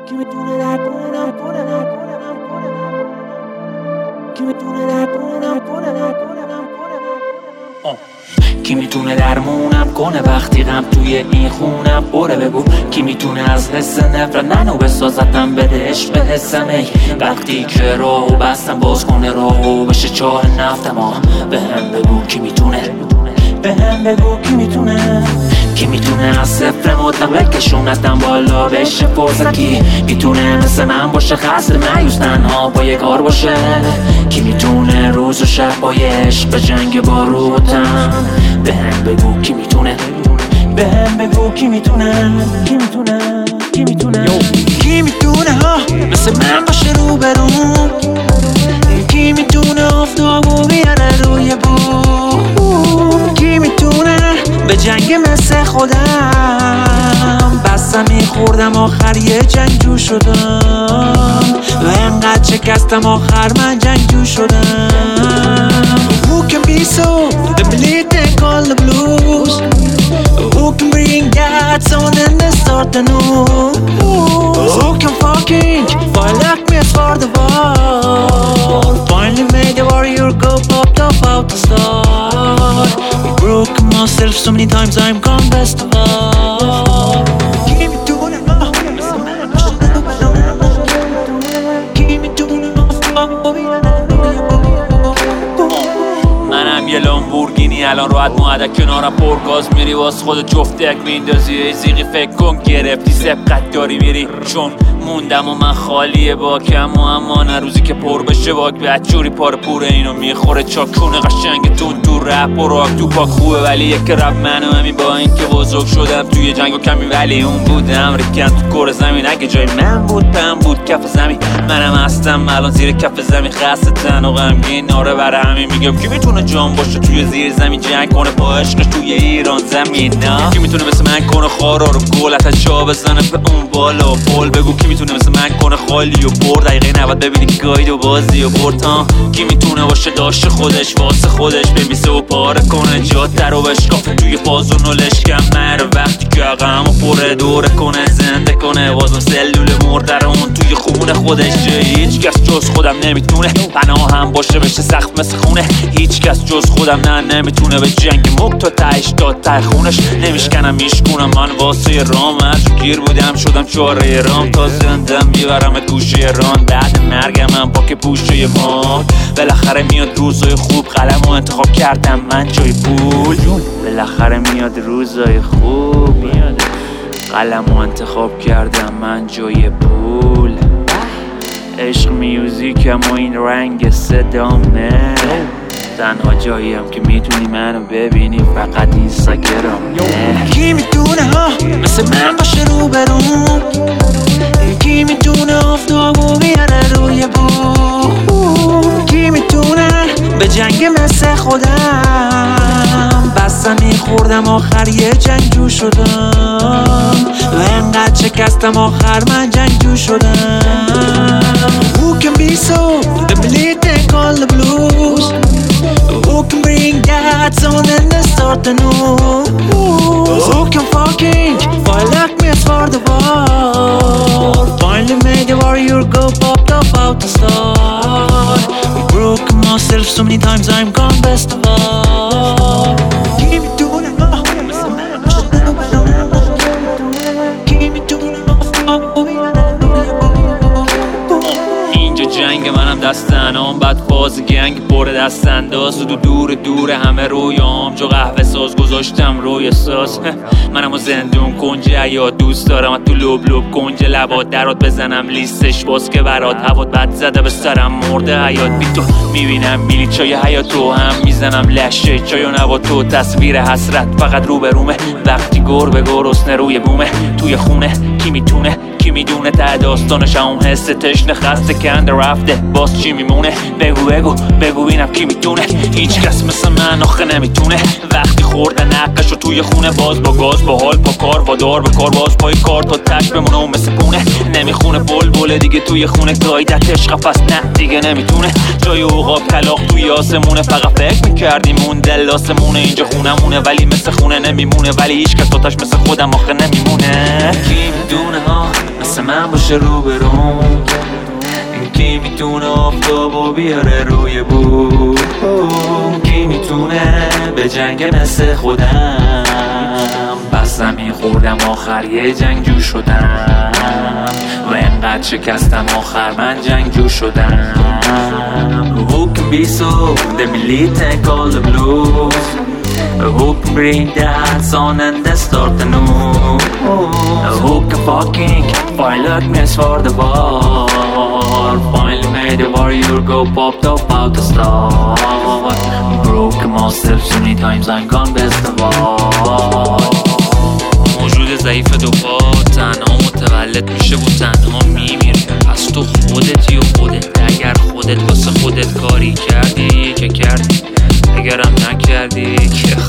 کی میتونه درمونم کنه کی میتونه درمونم کنه کی میتونه درمونم کنه وقتی غم توی این خونم بره بگو کی میتونه از حس نفرت منو بسازتم بده عشق به حسم وقتی که راهو بستم باز کنه راهو بشه چاه نفتم بهم بگو کی میتونه بهم بگو کی میتونه از صفر مطلق بکشونتم بالا بشه فرصت کی میتونه مثل من باشه خسته مایوس تنها با یه کار باشه کی میتونه روز و شب با یه عشق به جنگ با روتن بهم بگو کی میتونه بهم بگو کی میتونه کی میتونه ها مثل من باشه رو برون کی میتونه آفتابو بیاره روی بود کی میتونه به جنگ مثل خودم بستم میخوردم آخر یه جنگجو شدم و انقدر شکستم آخر من جنگجو شدم Who can be so debilitated call the blues Who can bring that sound and then start the news Who can fucking fight like me for the war Finally made the warrior go popped up out the start Broke myself so many times I'm gone best of all Give me to it Give me to it منم یه لامبورگینی الان راحت معدک کنارم پرگاز میری واس خود جفتک میندازی ای زیغی فکر کن گرفتی سبقت داری میری چون موندم و من خالیه باکم و اما نه روزی که پر بشه باک بچوری پاره پوره اینو میخوره چاکونه قشنگ تو رپ و راک تو پاک خوبه ولی یک رپ منو همین با این که بزرگ شدم توی جنگ و کمی ولی اون بودم ریکن تو کور زمین اگه جای من بود پم بود کف زمین منم هستم الان زیر کف زمین خسته تن و غمگین ناره برای همین میگم کی میتونه جان باشه توی زیر زمین جنگ کنه با عشقش توی ایران زمین نه کی میتونه مثل من کنه خارا رو گلت از جا بزنه به اون بالا پول بگو کی میتونه مثل من کنه خالی و برد دقیقه 90 ببینی گاید و بازی و برد کی میتونه باشه داشت خودش واسه خودش بمیسه و پاره کنه جاده رو بشکافه توی بازون و لشکم مره وقتی که غم و پره دوره کنه زنده کنه بازم سلول مرده رو اون توی خونه خودش هیچ کس جز خودم نمیتونه پناه هم باشه بشه سخت مثل خونه هیچ کس جز خودم نمیتونه به جنگ مک تا تهش تا ته خونش نمیشکنم میشکنم من واسه رام از گیر بودم شدم چاره رام تا زندم میبرم گوشه ران بعد مرگم من پاک پوشه ما بالاخره میاد روزای خوب قلمو انتخاب کردم من جای پول بالاخره میاد روزای خوب قلمو انتخاب کردم من جای پول عشق میوزیکم و این رنگ صدامه تنها جاییم که میتونی منو ببینی فقط اینستاگرام کی میتونه ها مثل من باشه رو برون کی میتونه آفتابو بیاره روی بود کی میتونه به جنگ مثل خودم بستم میخوردم آخر یه جنگجو شدم و انقدر شکستم آخر من جنگجو شدم Who can be so debilitated call the blues Who can bring that sound and then start the news Who can fucking fight like me for the war Finally made the warrior go popped up out the start Broke myself so many times I'm gone best of all Give me to it Give me to it اینجا جنگ منم دستنام بعد باز گنگ پر دستانداز دور همه رویام جو قهوه ساز گذاشتم روی ساز منم زندون کنجه یا دوست دارم تو لب کنجه لبات درات بزنم لیستش باز که برات هوات بد زده به سرم مرده حیات بی تو میبینم میلی چای حیات رو هم میزنم لشه چای و نبات تو تصویر حسرت فقط رو به رومه وقتی گر به گرسنه روی بومه توی خونه کی میتونه کی میدونه ته داستانش اون حس تشنه خسته کنده رفته باز چی میمونه بگو بینم کی میتونه هیچ کس مثل من آخه نمیتونه وقتی خورده نقشو توی خونه باز با گاز با حال با کار با دار به کار باز پای کار تا تک بمونه اون مثل پونه نمیخونه بلبله دیگه توی خونه گایدتش قفص نه دیگه نمیتونه جای عقاب کلاغ توی آسمونه فقط فکر میکردیم اون دل آسمونه اینجا خونمونه ولی مثل خونه نمیمونه ولی هیچ کس آتش مثل خودم آخه نمیمونه کی میدونه ها مثل من باشه روبروم. کی میتونه آفتابو بیاره روی بوم؟ کی میتونه به جنگ مثل خودم؟ بس زمین خوردم آخر یه جنگجو شدم و انقدر شکستم آخر من جنگجو شدم. Who can be so let me lead take all the blues. Who can bring that sun and then start the news. Who can fucking find darkness for the war. Finally made a warrior go popped up out the start. Broke myself so many times I'm gone best of all. موجود ضعیف دوپا تنها متولد میشه و تنها میمیره. پس تو خودتی و خودت، اگر خودت واسه خودت کاری کردی که کردی، اگرم نکردی که